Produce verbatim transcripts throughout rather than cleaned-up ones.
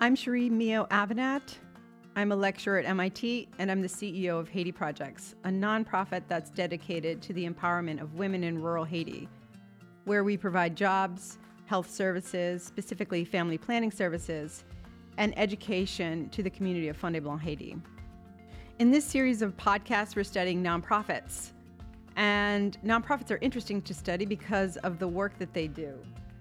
I'm Cherie Mio Avenat. I'm a lecturer at M I T, and I'm the C E O of Haiti Projects, a nonprofit that's dedicated to the empowerment of women in rural Haiti, where we provide jobs, health services, specifically family planning services, and education to the community of Fondé Blanc, Haiti. In this series of podcasts, we're studying nonprofits. And nonprofits are interesting to study because of the work that they do.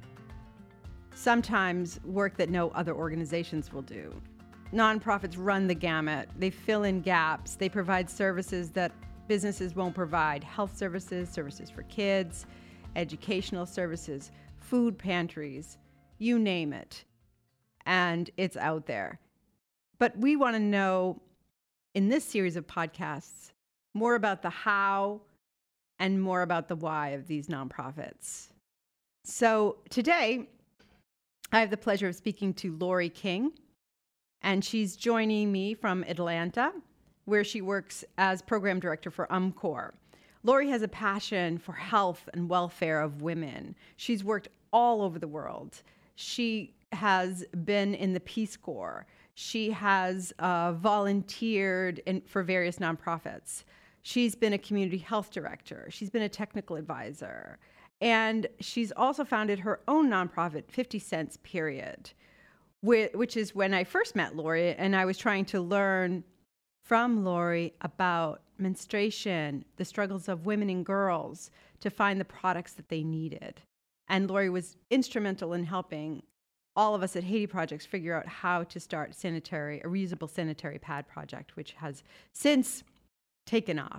Sometimes work that no other organizations will do. Nonprofits run the gamut. They fill in gaps. They provide services that businesses won't provide. Health services, services for kids, educational services, food pantries, you name it. And it's out there. But we want to know, in this series of podcasts, more about the how and more about the why of these nonprofits. So today, I have the pleasure of speaking to Lori King, and she's joining me from Atlanta, where she works as program director for UMCOR. Lori has a passion for health and welfare of women. She's worked all over the world. She has been in the Peace Corps. She has uh, volunteered in, for various nonprofits. She's been a community health director. She's been a technical advisor. And she's also founded her own nonprofit, fifty cents Period, which is when I first met Lori, and I was trying to learn from Lori about menstruation, the struggles of women and girls to find the products that they needed. And Lori was instrumental in helping all of us at Haiti Projects figure out how to start sanitary, a reusable sanitary pad project, which has since taken off.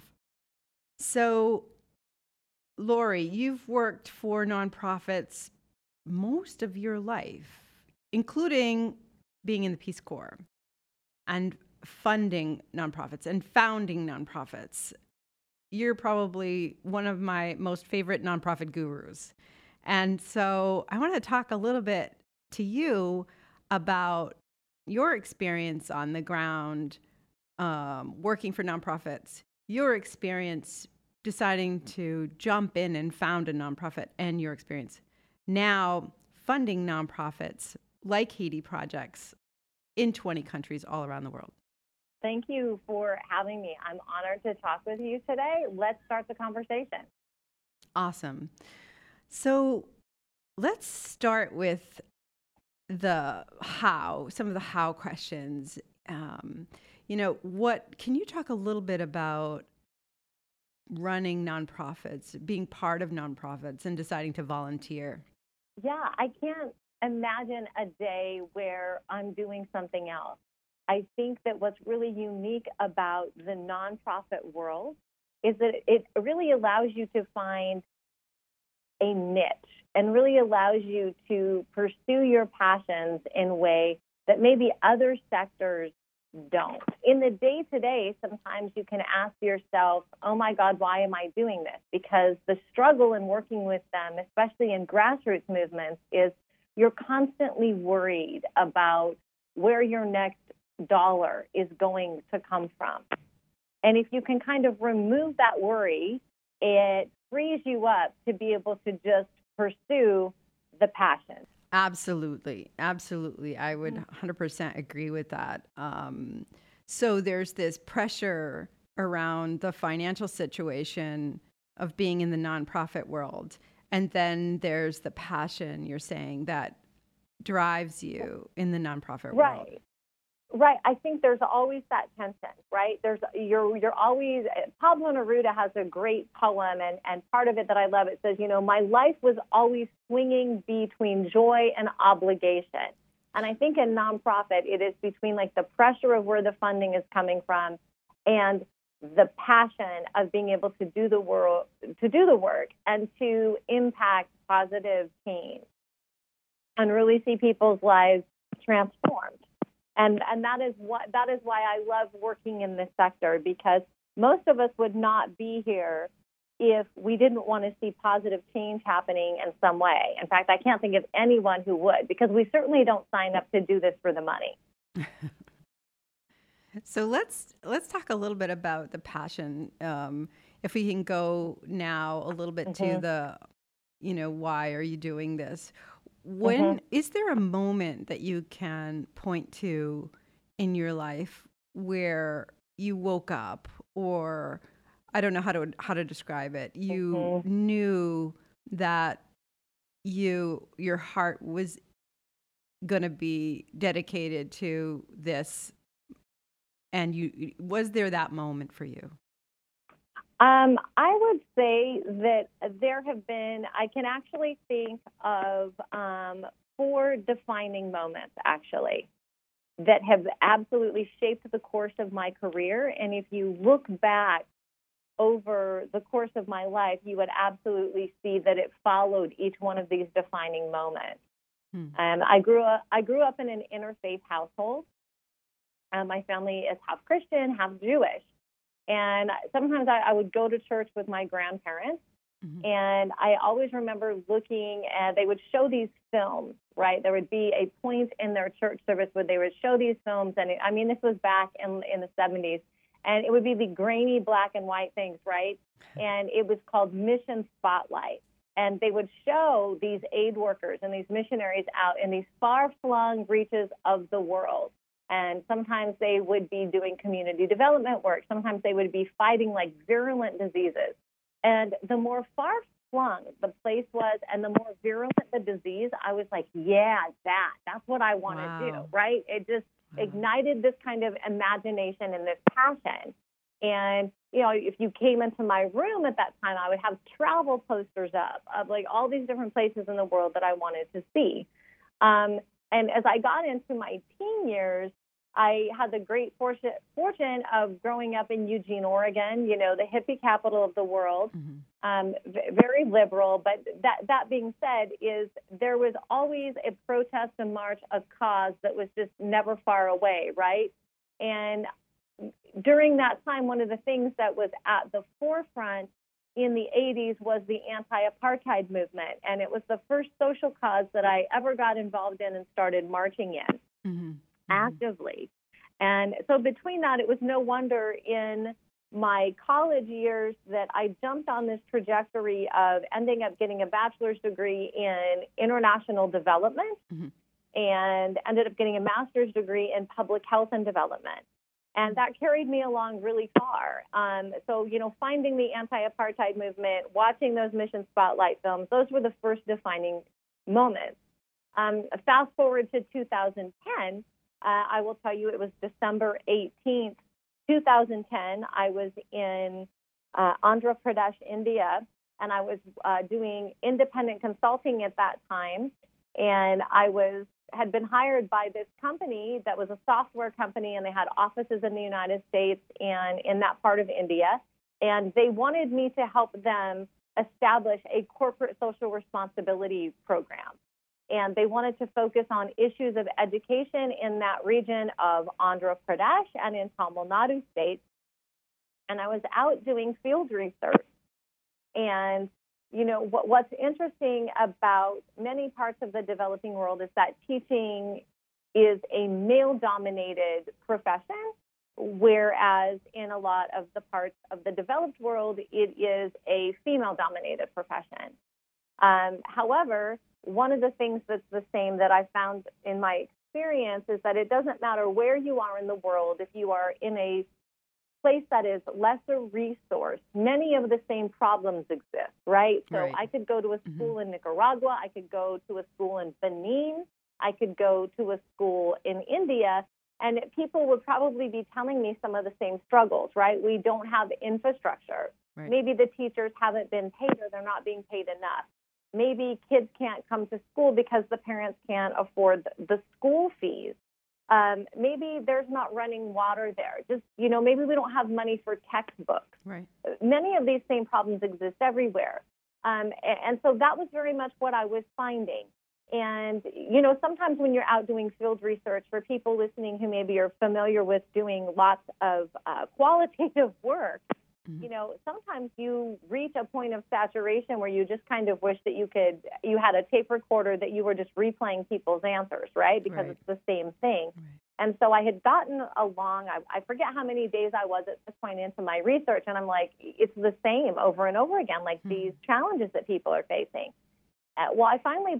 So, Lori, you've worked for nonprofits most of your life, including being in the Peace Corps and funding nonprofits and founding nonprofits. You're probably one of my most favorite nonprofit gurus. And so I want to talk a little bit to you about your experience on the ground, um, working for nonprofits, your experience deciding to jump in and found a nonprofit, and your experience now funding nonprofits like Haiti Projects in twenty countries all around the world. Thank you for having me. I'm honored to talk with you today. Let's start the conversation. Awesome. So let's start with the how, some of the how questions. Um, you know, what, can you talk a little bit about running nonprofits, being part of nonprofits, and deciding to volunteer? Yeah, I can't imagine a day where I'm doing something else. I think that what's really unique about the nonprofit world is that it really allows you to find a niche and really allows you to pursue your passions in a way that maybe other sectors don't. In the day-to-day, sometimes you can ask yourself, oh my God, why am I doing this? Because the struggle in working with them, especially in grassroots movements, is you're constantly worried about where your next dollar is going to come from. And if you can kind of remove that worry, it frees you up to be able to just pursue the passion. Absolutely. Absolutely. I would one hundred percent agree with that. Um, so there's this pressure around the financial situation of being in the nonprofit world. And then there's the passion, you're saying, that drives you in the nonprofit right. world. Right. I think there's always that tension, right? There's you're you're always Pablo Neruda has a great poem, and, and part of it that I love, it says, you know, my life was always swinging between joy and obligation. And I think in nonprofit, it is between like the pressure of where the funding is coming from and the passion of being able to do the world, to do the work and to impact positive change and really see people's lives transformed. And and that is what that is why I love working in this sector, because most of us would not be here if we didn't want to see positive change happening in some way. In fact, I can't think of anyone who would, because we certainly don't sign up to do this for the money. So let's let's talk a little bit about the passion. Um, if we can go now a little bit mm-hmm. to the, you know, why are you doing this? when Mm-hmm. is there a moment that you can point to in your life where you woke up, or I don't know how to how to describe it. You Mm-hmm. knew that you your heart was going to be dedicated to this, and you was there that moment for you? Um, I would say that there have been, I can actually think of um, four defining moments, actually, that have absolutely shaped the course of my career. And if you look back over the course of my life, you would absolutely see that it followed each one of these defining moments. Hmm. Um, I grew up, I grew up in an interfaith household. Um, my family is half Christian, half Jewish. And sometimes I, I would go to church with my grandparents, mm-hmm. and I always remember looking at, they would show these films, right? There would be a point in their church service where they would show these films, and it, I mean, this was back in, in the seventies, and it would be the grainy black and white things, right? And it was called Mission Spotlight. And they would show these aid workers and these missionaries out in these far-flung reaches of the world. And sometimes they would be doing community development work. Sometimes they would be fighting like virulent diseases. And the more far-flung the place was and the more virulent the disease, I was like, yeah, that, that's what I want to Wow. do, right? It just wow. ignited this kind of imagination and this passion. And, you know, if you came into my room at that time, I would have travel posters up of like all these different places in the world that I wanted to see. Um, And as I got into my teen years, I had the great fortune, fortune of growing up in Eugene, Oregon, you know, the hippie capital of the world, mm-hmm. um, v- very liberal. But that, that being said, is there was always a protest, a march, a cause that was just never far away, right? And during that time, one of the things that was at the forefront in the eighties was the anti-apartheid movement, and it was the first social cause that I ever got involved in and started marching in mm-hmm. actively. And so between that, it was no wonder in my college years that I jumped on this trajectory of ending up getting a bachelor's degree in international development mm-hmm. and ended up getting a master's degree in public health and development. And that carried me along really far. Um, so, you know, finding the anti-apartheid movement, watching those Mission Spotlight films, those were the first defining moments. Um, fast forward to two thousand ten, uh, I will tell you it was December eighteenth, two thousand ten. I was in uh, Andhra Pradesh, India, and I was uh, doing independent consulting at that time. And I was had been hired by this company that was a software company, and they had offices in the United States and in that part of India. And they wanted me to help them establish a corporate social responsibility program. And they wanted to focus on issues of education in that region of Andhra Pradesh and in Tamil Nadu state. And I was out doing field research. And you know, what, what's interesting about many parts of the developing world is that teaching is a male-dominated profession, whereas in a lot of the parts of the developed world, it is a female-dominated profession. Um, however, one of the things that's the same that I found in my experience is that it doesn't matter where you are in the world, if you are in a place that is lesser resource, many of the same problems exist, right? So right. I could go to a school mm-hmm. in Nicaragua, I could go to a school in Benin, I could go to a school in India, and people would probably be telling me some of the same struggles, right? We don't have infrastructure. Right. Maybe the teachers haven't been paid or they're not being paid enough. Maybe kids can't come to school because the parents can't afford the school fees. Um, maybe there's not running water there. Just, you know, maybe we don't have money for textbooks. Right. Many of these same problems exist everywhere. Um, and, and so that was very much what I was finding. And, you know, sometimes when you're out doing field research, for people listening who maybe are familiar with doing lots of uh, qualitative work, mm-hmm. you know, sometimes you reach a point of saturation where you just kind of wish that you could, you had a tape recorder that you were just replaying people's answers, right? Because right. it's the same thing. Right. And so I had gotten along, I, I forget how many days I was at this point into my research, and I'm like, it's the same over and over again, like mm-hmm. these challenges that people are facing. Uh, well, I finally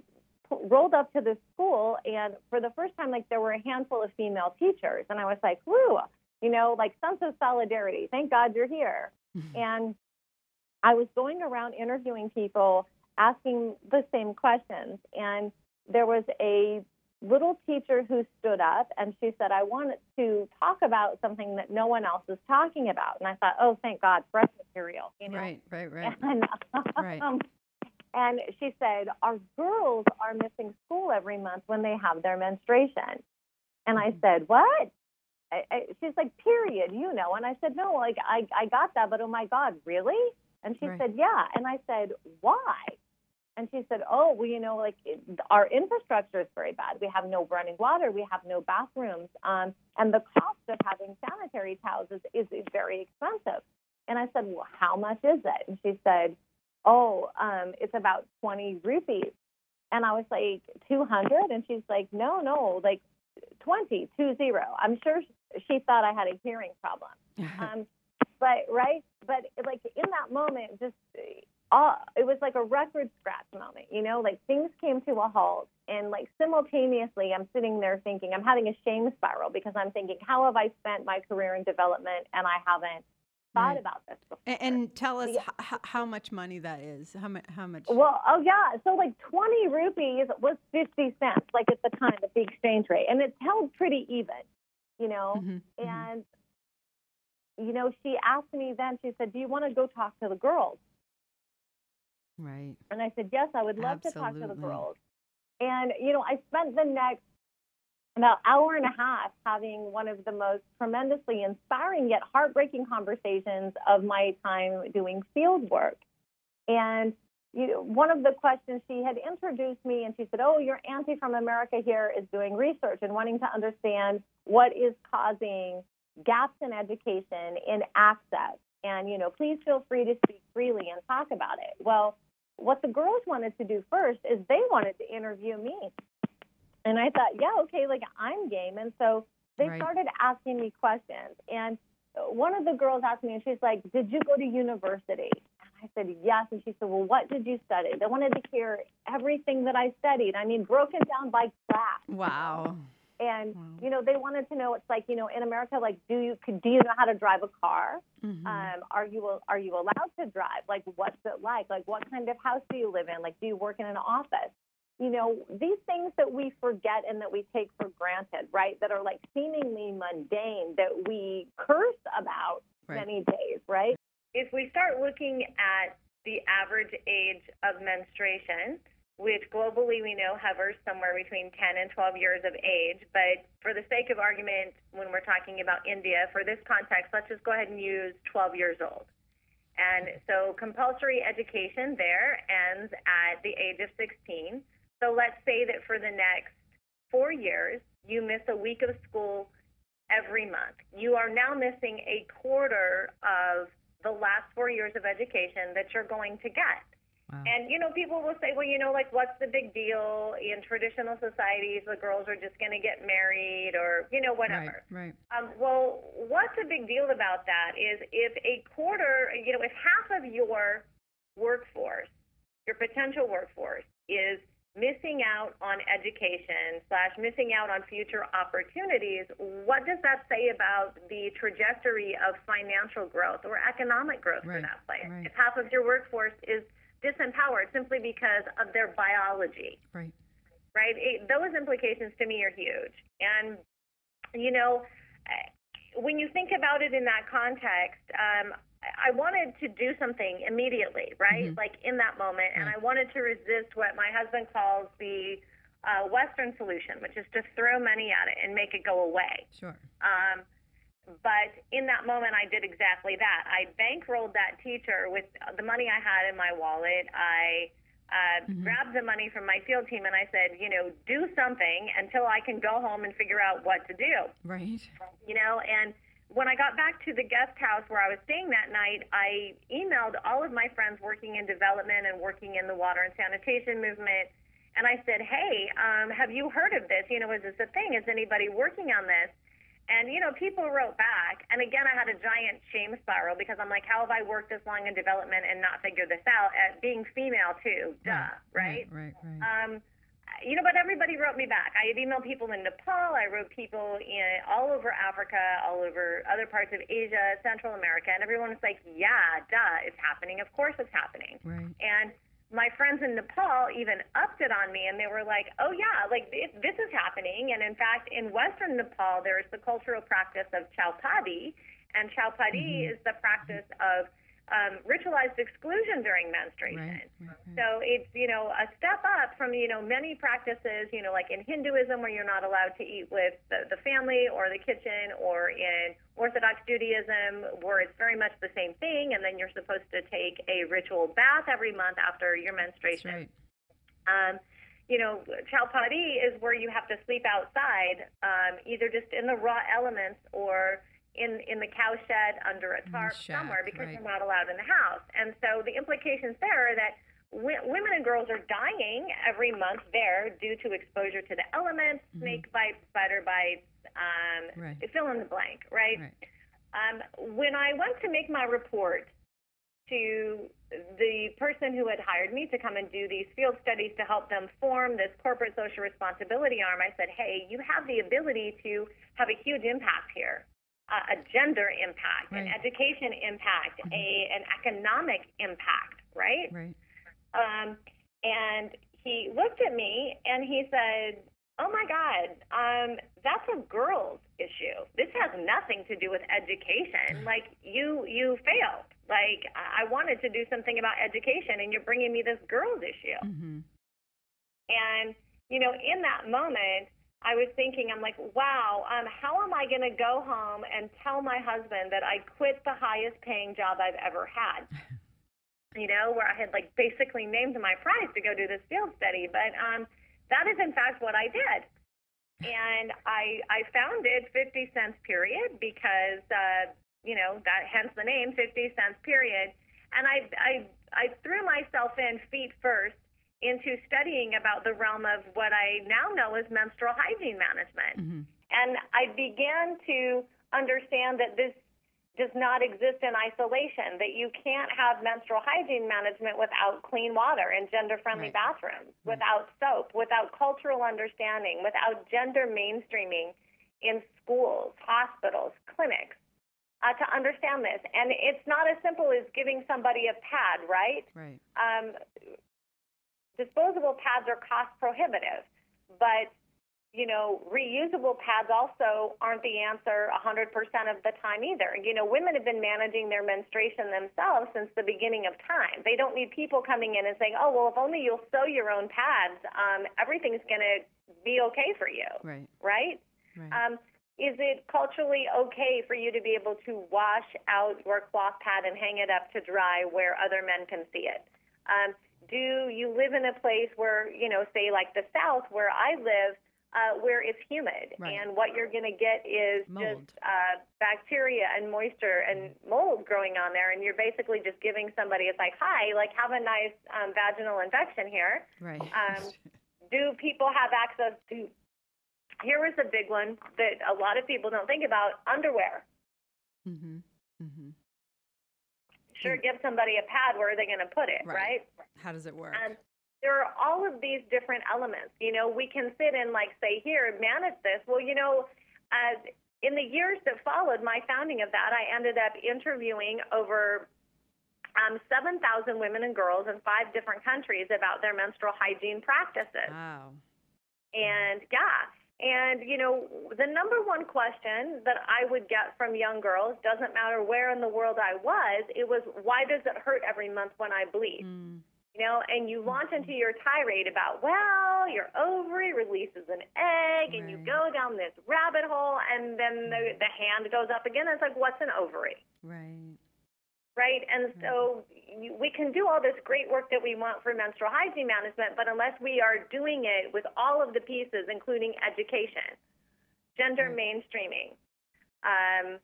p- rolled up to this school, and for the first time, like there were a handful of female teachers, and I was like, whoo, you know, like sense of solidarity. Thank God you're here. And I was going around interviewing people, asking the same questions, and there was a little teacher who stood up, and she said, I wanted to talk about something that no one else is talking about. And I thought, oh, thank God, fresh material. You know? Right, right, right. And, right. um, and she said, our girls are missing school every month when they have their menstruation. And I said, what? I, I, she's like, period, you know. And I said, no, like, I, I got that, but oh, my God, really? And she Right. said, yeah. And I said, why? And she said, oh, well, you know, like it, our infrastructure is very bad. We have no running water. We have no bathrooms. Um, and the cost of having sanitary towels is, is, is very expensive. And I said, well, how much is it? And she said, oh, um, it's about twenty rupees. And I was like, two hundred? And she's like, no, no, like twenty, two zero. I'm sure she thought I had a hearing problem. um, but, right? But like in that moment, just Uh, it was like a record scratch moment, you know, like things came to a halt, and like simultaneously I'm sitting there thinking, I'm having a shame spiral because I'm thinking, how have I spent my career in development and I haven't thought Right. about this before. And, and tell us Yeah. h- how much money that is. How much? How much? Well, oh yeah, so like twenty rupees was fifty cents, like at the time of the exchange rate, and it's held pretty even, you know, Mhm, mhm. and, you know, she asked me then, she said, do you want to go talk to the girls? Right. And I said, yes, I would love to talk to the Absolutely. girls. And, you know, I spent the next about hour and a half having one of the most tremendously inspiring yet heartbreaking conversations of my time doing field work. And you know, one of the questions, she had introduced me and she said, oh, your auntie from America here is doing research and wanting to understand what is causing gaps in education, in access. And, you know, please feel free to speak freely and talk about it. Well, what the girls wanted to do first is they wanted to interview me. And I thought, yeah, okay, like I'm game. And so they Right. started asking me questions. And one of the girls asked me, and she's like, did you go to university? And I said, yes. And she said, well, what did you study? They wanted to hear everything that I studied. I mean, broken down by class. Wow. And, Wow. you know, they wanted to know, it's like, you know, in America, like, do you could, do you know how to drive a car? Mhm. Um, are you are you allowed to drive? Like, what's it like? Like, what kind of house do you live in? Like, do you work in an office? You know, these things that we forget and that we take for granted, right, that are like seemingly mundane, that we curse about Right. many days, right? If we start looking at the average age of menstruation, which globally we know hovers somewhere between ten and twelve years of age, but for the sake of argument, when we're talking about India, for this context, let's just go ahead and use twelve years old. And so compulsory education there ends at the age of sixteen. So let's say that for the next four years, you miss a week of school every month. You are now missing a quarter of the last four years of education that you're going to get. Wow. And, you know, people will say, well, you know, like, what's the big deal? In traditional societies, the girls are just going to get married or, you know, whatever. Right. Right. Um, well, what's a big deal about that is if a quarter, you know, if half of your workforce, your potential workforce, is missing out on education slash missing out on future opportunities, what does that say about the trajectory of financial growth or economic growth Right. for that place? Right. If half of your workforce is disempowered simply because of their biology, Right. right? It, those implications to me are huge. And, you know, when you think about it in that context, um, I wanted to do something immediately, right? Mhm. Like in that moment. And Right. I wanted to resist what my husband calls the uh, Western solution, which is to throw money at it and make it go away. Sure. Um, but in that moment, I did exactly that. I bankrolled that teacher with the money I had in my wallet. I uh, Mhm. grabbed the money from my field team and I said, you know, do something until I can go home and figure out what to do. Right. You know, and when I got back to the guest house where I was staying that night, I emailed all of my friends working in development and working in the water and sanitation movement. And I said, hey, um, have you heard of this? You know, is this a thing? Is anybody working on this? And, you know, people wrote back. And again, I had a giant shame spiral because I'm like, how have I worked this long in development and not figured this out? At being female, too. Duh, right? Right. Right. Right. Um, you know, but everybody wrote me back. I had emailed people in Nepal. I wrote people in all over Africa, all over other parts of Asia, Central America, and everyone was like, yeah, duh, it's happening. Of course it's happening. Right. And my friends in Nepal even upped it on me, and they were like, oh, yeah, like it, this is happening. And in fact, in Western Nepal, there is the cultural practice of Chaupadi, and Chaupadi mm-hmm. is the practice of Um, ritualized exclusion during menstruation. Right, right, right. So it's, you know, a step up from, you know, many practices, you know, like in Hinduism where you're not allowed to eat with the, the family or the kitchen, or in Orthodox Judaism where it's very much the same thing, and then you're supposed to take a ritual bath every month after your menstruation. That's right. Um, you know, Chaupadi is where you have to sleep outside, um, either just in the raw elements or in in the cow shed under a tarp shack, somewhere, because right. they're not allowed in the house. And so the implications there are that w- women and girls are dying every month there due to exposure to the elements, mm-hmm. snake bites, spider bites, um, right. fill in the blank, right? right. Um, when I went to make my report to the person who had hired me to come and do these field studies to help them form this corporate social responsibility arm, I said, hey, you have the ability to have a huge impact here. Uh, a gender impact, right. an education impact, mm-hmm. a an economic impact, right? Right. Um, and he looked at me and he said, "Oh my God, um, that's a girls' issue. This has nothing to do with education. Like you, you failed. Like I wanted to do something about education, and you're bringing me this girls' issue." Mm-hmm. And you know, in that moment, I was thinking, I'm like, wow, um, how am I going to go home and tell my husband that I quit the highest paying job I've ever had? You know, where I had like basically named my price to go do this field study. But um, that is in fact what I did. And I I founded fifty cents period because, uh, you know, that hence the name fifty cents period. And I, I, I threw myself in feet first into studying about the realm of what I now know as menstrual hygiene management. Mm-hmm. And I began to understand that this does not exist in isolation, that you can't have menstrual hygiene management without clean water and gender-friendly right. bathrooms, right. without soap, without cultural understanding, without gender mainstreaming in schools, hospitals, clinics, uh, to understand this. And it's not as simple as giving somebody a pad, right? Right. Um, Disposable pads are cost prohibitive, but, you know, reusable pads also aren't the answer one hundred percent of the time either. You know, women have been managing their menstruation themselves since the beginning of time. They don't need people coming in and saying, oh, well, if only you'll sew your own pads, um, everything's going to be okay for you, right? Right? right. Um, is it culturally okay for you to be able to wash out your cloth pad and hang it up to dry where other men can see it? Um, Do you live in a place where, you know, say like the South where I live, uh, where it's humid, right. and what you're going to get is mold. just uh, bacteria and moisture and mold growing on there, and you're basically just giving somebody, it's like, hi, like have a nice um, vaginal infection here. Right. Um, do people have access to, here was a big one that a lot of people don't think about, underwear. Mm-hmm. Mm-hmm. Sure, give somebody a pad, where are they going to put it, right? right? How does it work? Um, there are all of these different elements. You know, we can sit and like say, here, manage this. Well, you know, uh, in the years that followed my founding of that, I ended up interviewing over um, seven thousand women and girls in five different countries about their menstrual hygiene practices. Wow. And yeah. And, you know, the number one question that I would get from young girls, doesn't matter where in the world I was, it was, why does it hurt every month when I bleed? Mm. You know, and you launch into your tirade about, well, your ovary releases an egg, right. and you go down this rabbit hole, and then the, the hand goes up again. And it's like, what's an ovary? Right. Right? And right. so we can do all this great work that we want for menstrual hygiene management, but unless we are doing it with all of the pieces, including education, gender right. mainstreaming, um,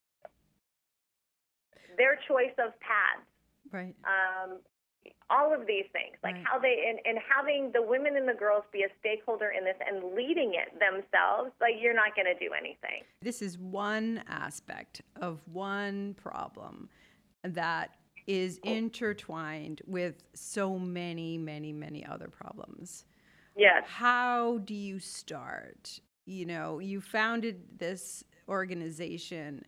their choice of pads, right? Um, all of these things, like right. how they, and, and having the women and the girls be a stakeholder in this and leading it themselves, like you're not going to do anything. This is one aspect of one problem that is intertwined with so many, many, many other problems. Yes. How do you start? You know, you founded this organization,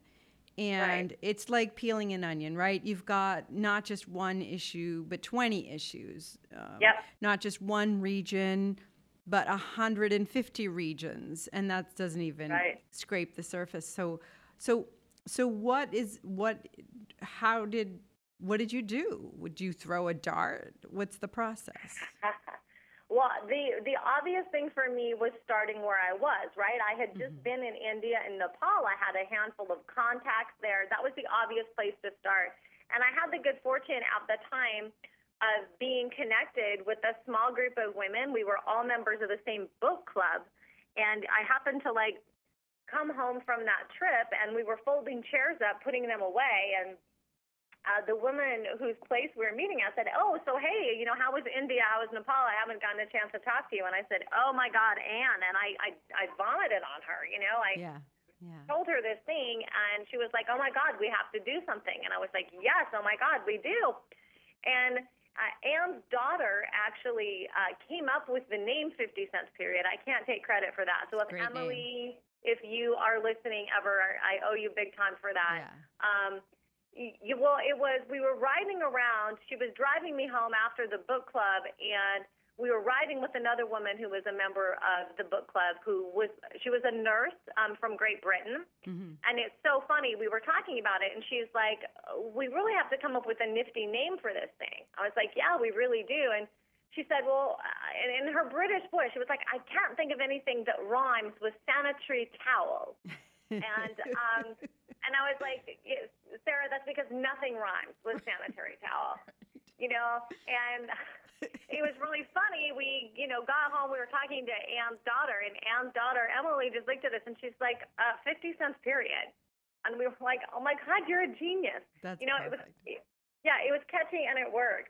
and Right. it's like peeling an onion, right? You've got not just one issue, but twenty issues. Um, Yep. not just one region, but one hundred fifty regions, and that doesn't even Right. scrape the surface. So, so, so what is what? How did what did you do? Would you throw a dart? What's the process? Well, the the obvious thing for me was starting where I was, right? I had just Mm-hmm. been in India and Nepal. I had a handful of contacts there. That was the obvious place to start. And I had the good fortune at the time of being connected with a small group of women. We were all members of the same book club. And I happened to like come home from that trip, and we were folding chairs up, putting them away, and Uh, the woman whose place we were meeting at said, "Oh, so hey, you know, how was India? How was Nepal? I haven't gotten a chance to talk to you." And I said, "Oh my God, Anne!" And I, I, I vomited on her. You know, I Yeah, yeah. told her this thing, and she was like, "Oh my God, we have to do something." And I was like, "Yes, oh my God, we do." And uh, Anne's daughter actually uh, came up with the name fifty Cents Period. I can't take credit for that. So if Great name. Emily, if you are listening ever, I owe you big time for that. Yeah. Um, you, well, it was, we were riding around. She was driving me home after the book club, and we were riding with another woman who was a member of the book club who was, she was a nurse um, from Great Britain. Mm-hmm. And it's so funny. We were talking about it, and she's like, "We really have to come up with a nifty name for this thing." I was like, "Yeah, we really do." And she said, well, uh, in, in her British voice, she was like, "I can't think of anything that rhymes with sanitary towels." and um, and I was like, yes, "Sarah, that's because nothing rhymes with sanitary towel." You know, and it was really funny. We, you know, got home, we were talking to Anne's daughter, and Anne's daughter, Emily, just looked at us, and she's like, uh, fifty Cents Period. And we were like, "Oh my God, you're a genius." That's you know, perfect. it was, yeah, it was catchy, and it worked.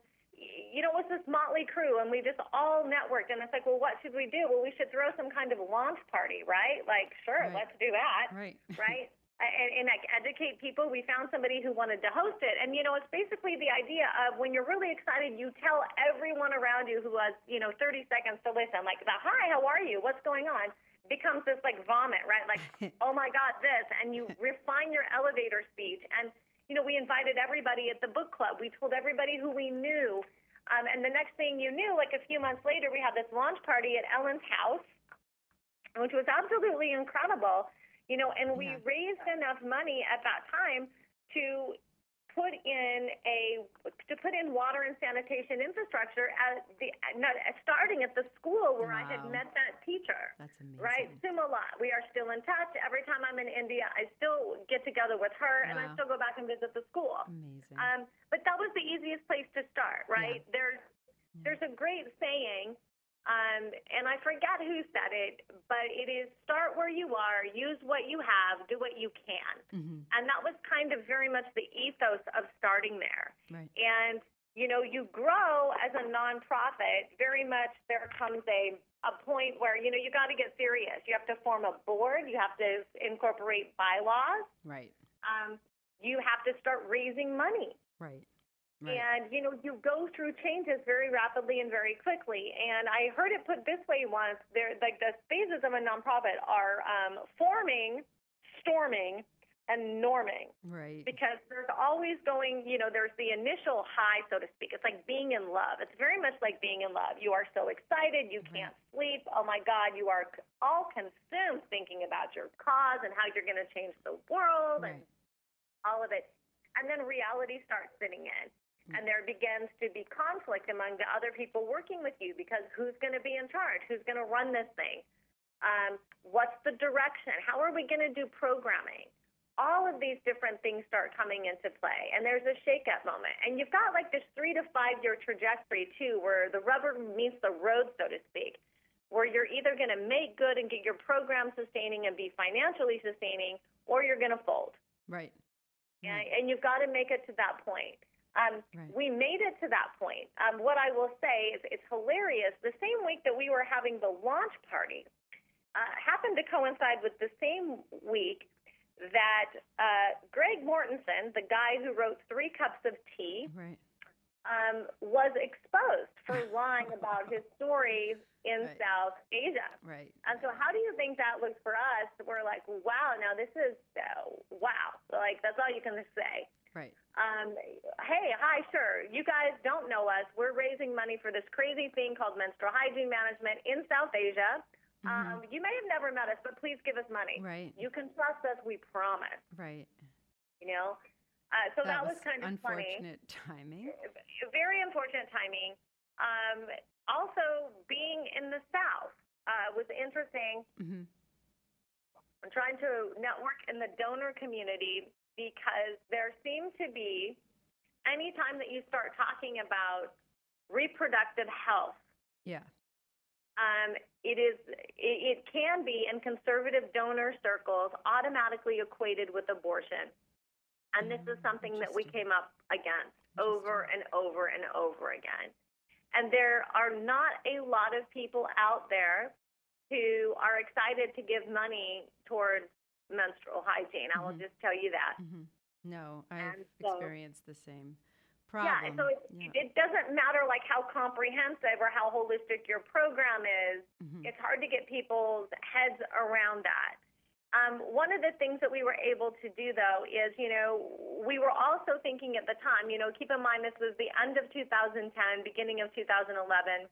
You know, it was this motley crew, and we just all networked, and it's like, well, what should we do? Well, we should throw some kind of launch party, right? Like, sure, Right. let's do that. Right. Right? And, and like educate people. We found somebody who wanted to host it. And, you know, it's basically the idea of when you're really excited, you tell everyone around you who has, you know, thirty seconds to listen, like, the, "Hi, how are you? What's going on?" becomes this like vomit, right? Like, "Oh my God, this." And you refine your elevator speech. And, you know, we invited everybody at the book club. We told everybody who we knew. Um, and the next thing you knew, like a few months later, we had this launch party at Ellen's house, which was absolutely incredible, you know, and we Yeah. raised enough money at that time to put in a to put in water and sanitation infrastructure at the not, starting at the school where I had Wow. met that teacher. That's amazing. Right, Simala. We are still in touch. Every time I'm in India, I still get together with her, and I Wow. still go back and visit the school. Amazing. Um, but that was the easiest place to start, right? Yeah. There's Yeah. there's a great saying, um, and I forget who said it, but it is start where you are, use what you have, do what you can. Mm-hmm. And that was kind of very much the ethos of starting there. Right. And, you know, you grow as a nonprofit, very much there comes a, a point where, you know, you got to get serious. You have to form a board. You have to incorporate bylaws. Right. Um, you have to start raising money. Right. Right. And, you know, you go through changes very rapidly and very quickly. And I heard it put this way once, there, like the phases of a nonprofit are um, forming, storming, and norming. Right. Because there's always going, you know, there's the initial high, so to speak. It's like being in love. It's very much like being in love. You are so excited. You can't Right. sleep. Oh, my God. You are all consumed thinking about your cause and how you're going to change the world Right. and all of it. And then reality starts sitting in. Mm. And there begins to be conflict among the other people working with you because who's going to be in charge? Who's going to run this thing? Um, what's the direction? How are we going to do programming? All of these different things start coming into play, and there's a shake-up moment. And you've got like this three to five-year trajectory, too, where the rubber meets the road, so to speak, where you're either going to make good and get your program sustaining and be financially sustaining, or you're going to fold. Right. And, Right. and you've got to make it to that point. Um, Right. We made it to that point. Um, what I will say is it's hilarious. The same week that we were having the launch party uh, happened to coincide with the same week that uh, Greg Mortensen, the guy who wrote Three Cups of Tea, Right. um, was exposed for lying about his stories in Right. South Asia. Right. And so how do you think that looks for us? We're like, wow, now this is, uh, wow. So, like, that's all you can say. Right. Um, hey, hi, sure. You guys don't know us. We're raising money for this crazy thing called menstrual hygiene management in South Asia. Um, you may have never met us, but please give us money. Right. You can trust us. We promise. Right. You know? Uh, so that, That was, kind of unfortunate timing. funny. Very unfortunate timing. Um, also, being in the South uh, was interesting. Mm-hmm. I'm trying to network in the donor community because there seemed to be, anytime that you start talking about reproductive health, Yeah. um, it is it, it can be in conservative donor circles automatically equated with abortion. And this is something that we came up against over and over and over again. And there are not a lot of people out there who are excited to give money towards menstrual hygiene. I will just tell you that. Mm-hmm. No, I've And so- experienced the same Yeah, problem. so it, Yeah. it doesn't matter like how comprehensive or how holistic your program is. Mhm. It's hard to get people's heads around that. Um, one of the things that we were able to do, though, is, you know, we were also thinking at the time, you know, keep in mind this was the end of two thousand ten, beginning of two thousand eleven,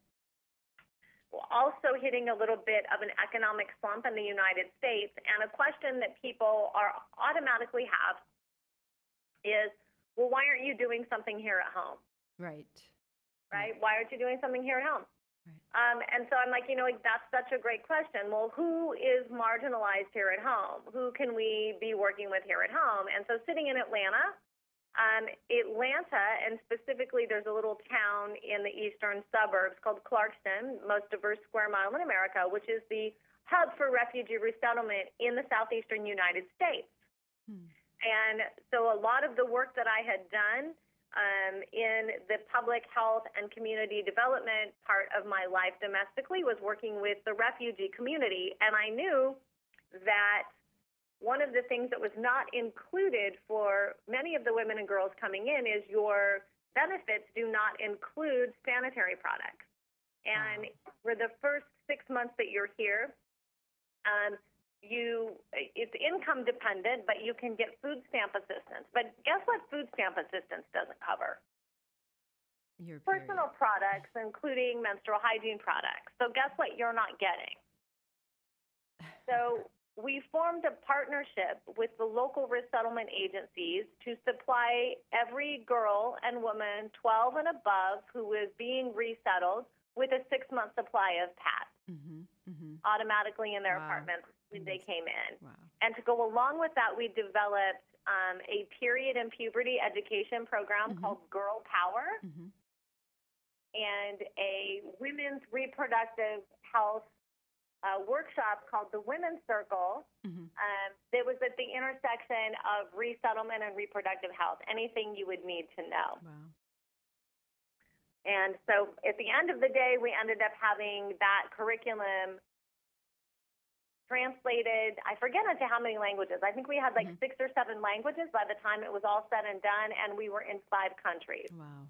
also hitting a little bit of an economic slump in the United States. And a question that people are automatically have is, well, why aren't you doing something here at home? Right. Right? Why aren't you doing something here at home? Right. Um, and so I'm like, you know, that's such a great question. Well, who is marginalized here at home? Who can we be working with here at home? And so sitting in Atlanta, um, Atlanta, and specifically there's a little town in the eastern suburbs called Clarkston, most diverse square mile in America, which is the hub for refugee resettlement in the southeastern United States. Hmm. And so a lot of the work that I had done um, in the public health and community development part of my life domestically was working with the refugee community. And I knew that one of the things that was not included for many of the women and girls coming in is your benefits do not include sanitary products. And wow. for the first six months that you're here, um, you it's income dependent, but you can get food stamp assistance. But guess what food stamp assistance doesn't cover? Your Personal period. products, including menstrual hygiene products. So guess what you're not getting? So we formed a partnership with the local resettlement agencies to supply every girl and woman twelve and above who is being resettled with a six-month supply of pads. Mm-hmm, mm-hmm. automatically in their wow. apartments when they came in. Wow. And to go along with that, we developed um, a period and puberty education program mm-hmm. called Girl Power mm-hmm. and a women's reproductive health uh, workshop called the Women's Circle. Mm-hmm. Um, that was at the intersection of resettlement and reproductive health, anything you would need to know. Wow. And so at the end of the day, we ended up having that curriculum translated, I forget into how many languages. I think we had like mm-hmm. six or seven languages by the time it was all said and done, and we were in five countries. Wow.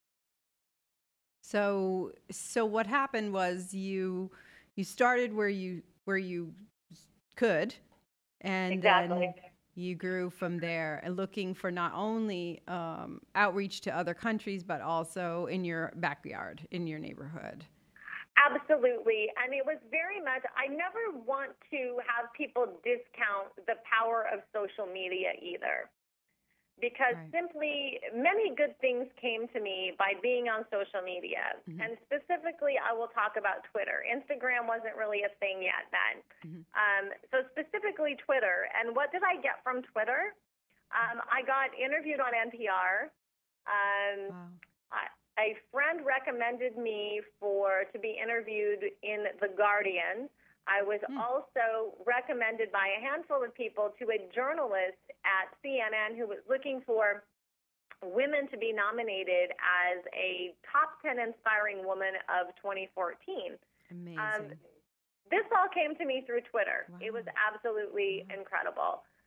So so what happened was you you started where you where you could, and exactly. then you grew from there, looking for not only um, outreach to other countries, but also in your backyard, in your neighborhood. Absolutely. And it was very much, I never want to have people discount the power of social media either. Because right. simply, many good things came to me by being on social media. Mm-hmm. And specifically, I will talk about Twitter. Instagram wasn't really a thing yet then. Mm-hmm. Um, so specifically Twitter. And what did I get from Twitter? Um, I got interviewed on N P R. Um, wow. I, a friend recommended me for to be interviewed in The Guardian. I was mm. also recommended by a handful of people to a journalist at C N N who was looking for women to be nominated as a top ten inspiring woman of twenty fourteen. Amazing. Um, this all came to me through Twitter. Wow. It was absolutely wow. incredible.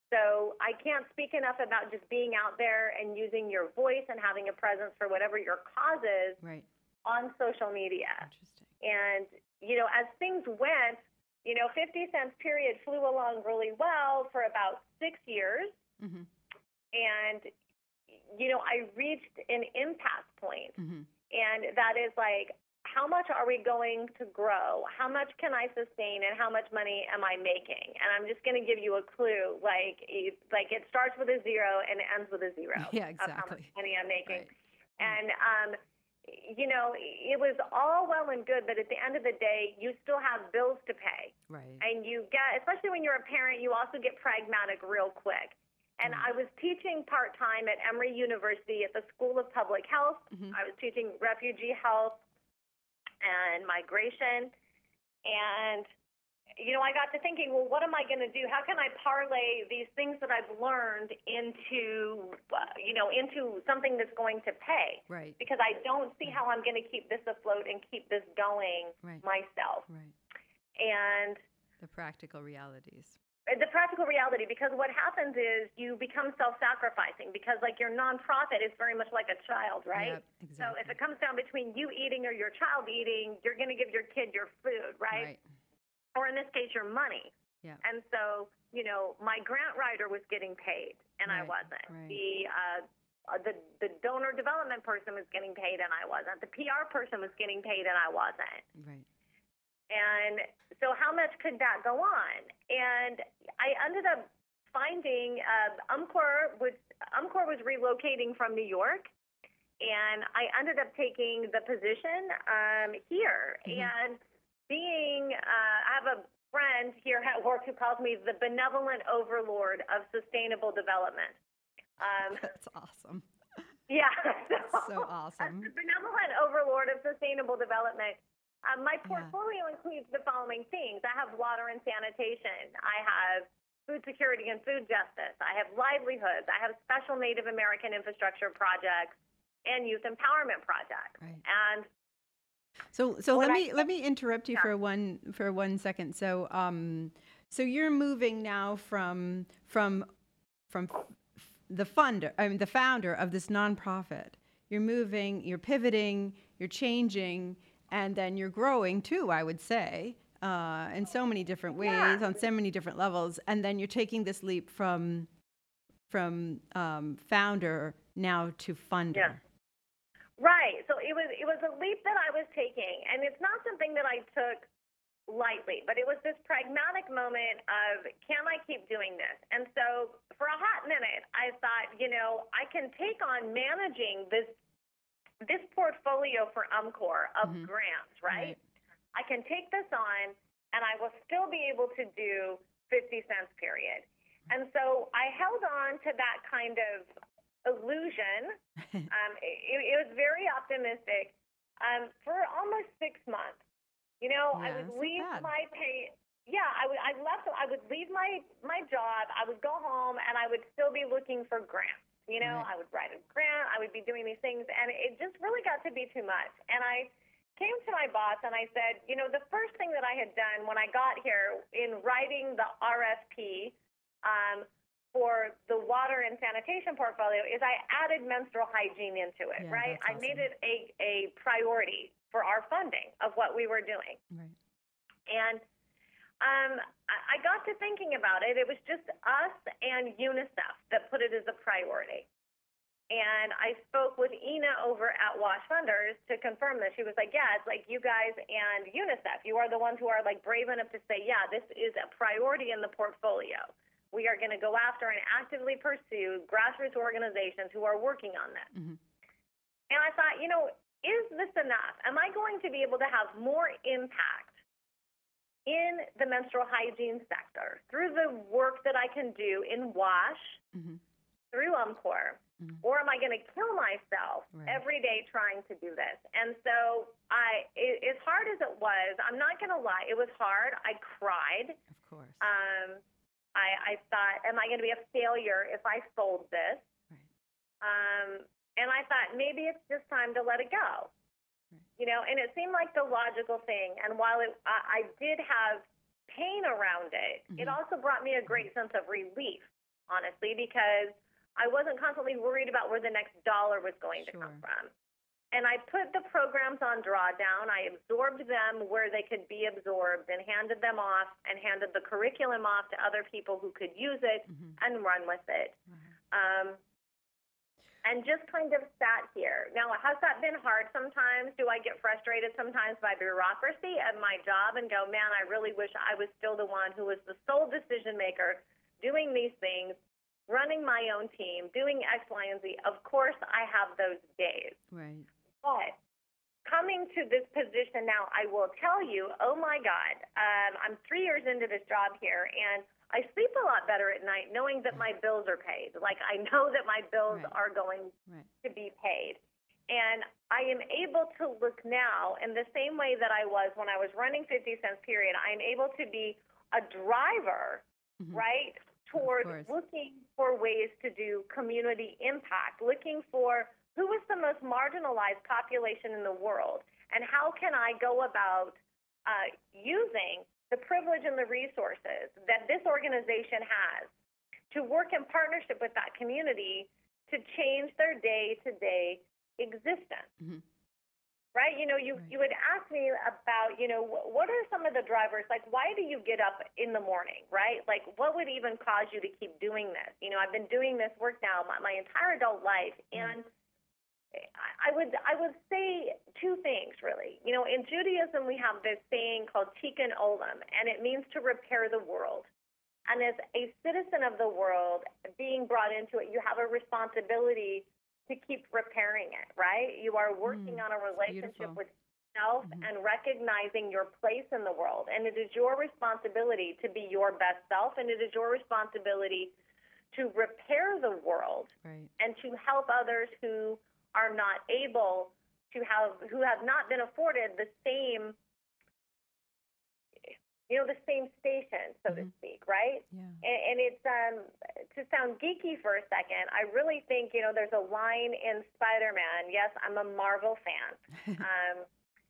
So I can't speak enough about just being out there and using your voice and having a presence for whatever your cause is Right. on social media. Interesting. And, you know, as things went, you know, fifty cents period flew along really well for about six years. Mm-hmm. And, you know, I reached an impasse point. Mm-hmm. And that is like, how much are we going to grow? How much can I sustain? And how much money am I making? And I'm just going to give you a clue. Like, it, like it starts with a zero and it ends with a zero. Yeah, Of how much exactly. money I'm making. Right. And, um, you know, it was all well and good, but at the end of the day, you still have bills to pay. Right. And you get, especially when you're a parent, you also get pragmatic real quick. And Right. I was teaching part-time at Emory University at the School of Public Health. Mm-hmm. I was teaching refugee health and migration. And, you know, I got to thinking, well, what am I going to do? How can I parlay these things that I've learned into, uh, you know, into something that's going to pay? Right. Because I don't see how I'm going to keep this afloat and keep this going Right. myself. Right. And The practical realities. the practical reality, because what happens is you become self-sacrificing because, like, your nonprofit is very much like a child, right? Yep, exactly. So if it comes down between you eating or your child eating, you're going to give your kid your food, right? Right. Or in this case, your money. Yeah. And so, you know, my grant writer was getting paid, and I Right, wasn't. right. The uh, uh, the the donor development person was getting paid, and I wasn't. The P R person was getting paid, and I wasn't. Right. And so how much could that go on? And I ended up finding uh, UMCOR was UMCOR was relocating from New York, and I ended up taking the position um, here. Mm-hmm. And being, uh, I have a friend here at work who calls me the benevolent overlord of sustainable development. Um, That's awesome. yeah. So awesome. The benevolent overlord of sustainable development. Um, my Yeah. portfolio includes the following things. I have water and sanitation. I have food security and food justice. I have livelihoods. I have special Native American infrastructure projects and youth empowerment projects. Right. And So, so What let I- me let me interrupt you Yeah. for one for one second. So, um, so you're moving now from from from f- the funder, I mean, the founder of this nonprofit. You're moving, you're pivoting, you're changing, and then you're growing too. I would say, uh, in so many different ways, Yeah. on so many different levels, and then you're taking this leap from from um, founder now to funder. Yeah. Right. So it was it was a leap that I was taking, and it's not something that I took lightly, but it was this pragmatic moment of, can I keep doing this? And so for a hot minute, I thought, you know, I can take on managing this this portfolio for UMCOR of Mhm. grants, right? Right. I can take this on, and I will still be able to do fifty cents period. And so I held on to that kind of illusion. Um, it, it was very optimistic um, for almost six months. You know, I Yeah, would it's not leave bad. my pay. Yeah, I would. I left. I would leave my my job. I would go home, and I would still be looking for grants. You know, Right. I would write a grant. I would be doing these things, and it just really got to be too much. And I came to my boss and I said, you know, the first thing that I had done when I got here in writing the R F P um, for the water and sanitation portfolio is I added menstrual hygiene into it, Yeah, right? that's I made awesome. it a, a priority for our funding of what we were doing. Right. And um, I, I got to thinking about it. It was just us and UNICEF that put it as a priority. And I spoke with Ina over at Wash Funders to confirm this. She was like, yeah, it's like you guys and UNICEF. You are the ones who are like brave enough to say, yeah, this is a priority in the portfolio. We are going to go after and actively pursue grassroots organizations who are working on this. Mm-hmm. And I thought, you know, is this enough? Am I going to be able to have more impact in the menstrual hygiene sector through the work that I can do in WASH, Mm-hmm. through UMCOR, Mhm. or am I going to kill myself Right. every day trying to do this? And so I, it, as hard as it was, I'm not going to lie, it was hard. I cried. Of course. Um, I, I thought, am I going to be a failure if I sold this? Right. Um, and I thought maybe it's just time to let it go. Right. You know, and it seemed like the logical thing. And while it, I, I did have pain around it, it Mhm. also brought me a great sense of relief. honestly, because I wasn't constantly worried about where the next dollar was going Sure. to come from. And I put the programs on drawdown. I absorbed them where they could be absorbed and handed them off and handed the curriculum off to other people who could use it mm-hmm. and run with it. Mm-hmm. Um, and just kind of sat here. Now, has that been hard sometimes? Do I get frustrated sometimes by bureaucracy at my job and go, man, I really wish I was still the one who was the sole decision maker doing these things, running my own team, doing X, Y, and Z? Of course, I have those days. Right. But coming to this position now, I will tell you, oh my God, um, I'm three years into this job here, and I sleep a lot better at night knowing that my bills are paid. Like, I know that my bills right. are going right. to be paid. And I am able to look now in the same way that I was when I was running fifty cents period. I am able to be a driver, mm-hmm. right, towards looking for ways to do community impact, looking for who is the most marginalized population in the world, and how can I go about uh, using the privilege and the resources that this organization has to work in partnership with that community to change their day-to-day existence, mm-hmm. right? You know, you, right. you would ask me about, you know, what are some of the drivers? Like, why do you get up in the morning, right? Like, what would even cause you to keep doing this? You know, I've been doing this work now my, my entire adult life, and mm-hmm. I would I would say two things, really. You know, in Judaism, we have this saying called tikkun olam, and it means to repair the world. And as a citizen of the world, being brought into it, you have a responsibility to keep repairing it, right? You are working mm, on a relationship with yourself mm-hmm. and recognizing your place in the world. And it is your responsibility to be your best self, and it is your responsibility to repair the world right. and to help others who are not able to have, who have not been afforded the same, you know, the same station, so mm-hmm. to speak, right? Yeah. And, and it's, um, to sound geeky for a second, I really think, you know, there's a line in Spider-Man. Yes, I'm a Marvel fan. um,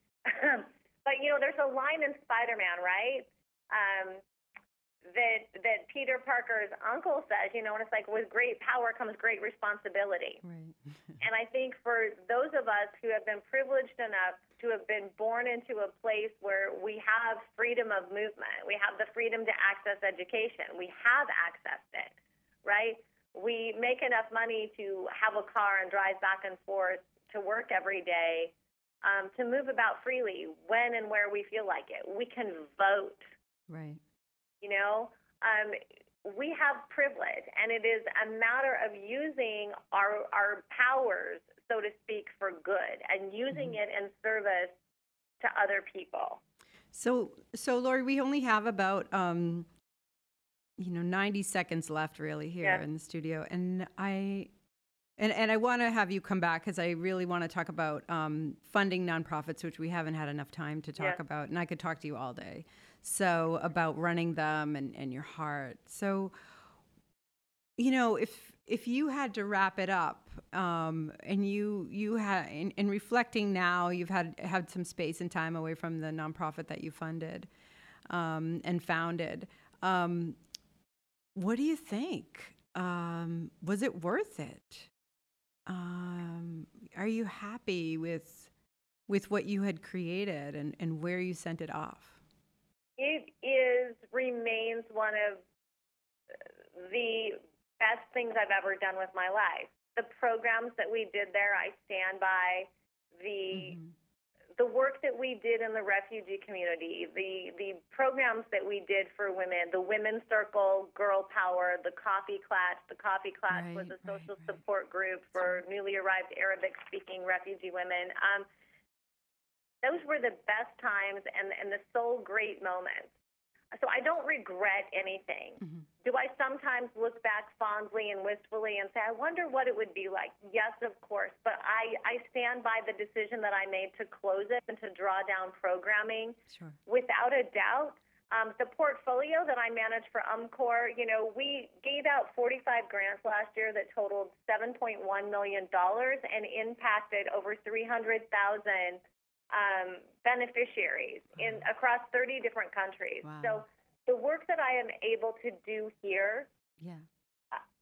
but, you know, there's a line in Spider-Man, right? Um, that that Peter Parker's uncle says, you know, and it's like, with great power comes great responsibility. Right. And I think for those of us who have been privileged enough to have been born into a place where we have freedom of movement, we have the freedom to access education, we have accessed it, right? We make enough money to have a car and drive back and forth to work every day, um, to move about freely when and where we feel like it. We can vote. Right. You know, um, we have privilege, and it is a matter of using our our powers, so to speak, for good, and using mm-hmm. it in service to other people. So, so Lori, we only have about, um, you know, ninety seconds left, really, here yes. in the studio, and I. And and I want to have you come back because I really want to talk about um, funding nonprofits, which we haven't had enough time to talk yes. about. And I could talk to you all day. So about running them and, and your heart. So, you know, if if you had to wrap it up, um, and you you had in, in reflecting now, you've had had some space and time away from the nonprofit that you funded um, and founded. Um, what do you think? Um, was it worth it? Um, are you happy with with what you had created and, and where you sent it off? It is remains one of the best things I've ever done with my life. The programs that we did there, I stand by. The mm-hmm. the work that we did in the refugee community, the the programs that we did for women, the Women's Circle, Girl Power, the Coffee Klatch. The Coffee Klatch right, was a social right, support right. group for newly arrived Arabic-speaking refugee women. Um, those were the best times and, and the so great moments. So I don't regret anything. Mm-hmm. Do I sometimes look back fondly and wistfully and say, I wonder what it would be like? Yes, of course. But I, I stand by the decision that I made to close it and to draw down programming. Sure. Without a doubt. Um, the portfolio that I manage for UMCOR, you know, we gave out forty-five grants last year that totaled seven point one million dollars and impacted over three hundred thousand Um, beneficiaries in across thirty different countries. Wow. So the work that I am able to do here, yeah,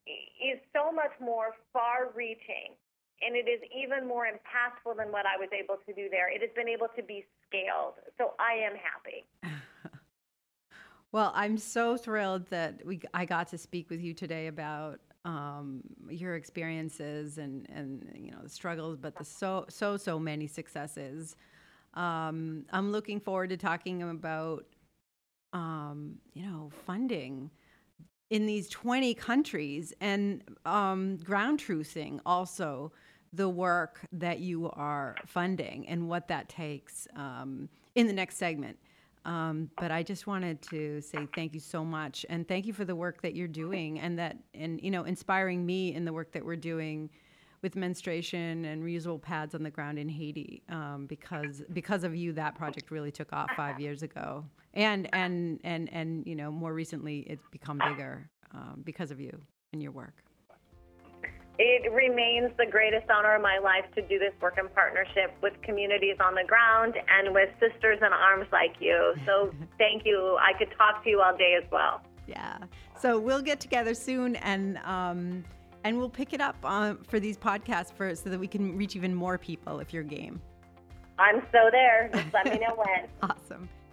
is so much more far-reaching, and it is even more impactful than what I was able to do there. It has been able to be scaled, so I am happy. Well, I'm so thrilled that we I got to speak with you today about um, your experiences and, and you know the struggles, but the so so so many successes. Um, I'm looking forward to talking about um, you know funding in these twenty countries and um, ground truthing also the work that you are funding and what that takes um, in the next segment. Um, but I just wanted to say thank you so much, and thank you for the work that you're doing, and that, and you know, inspiring me in the work that we're doing with menstruation and reusable pads on the ground in Haiti. Um, because because of you, that project really took off five years ago, and and and and you know, more recently, it's become bigger um, because of you and your work. It remains the greatest honor of my life to do this work in partnership with communities on the ground and with sisters in arms like you. So thank you. I could talk to you all day as well. Yeah. So we'll get together soon, and um, and we'll pick it up uh, for these podcasts for so that we can reach even more people if you're game. I'm so there. Just let me know when. Awesome.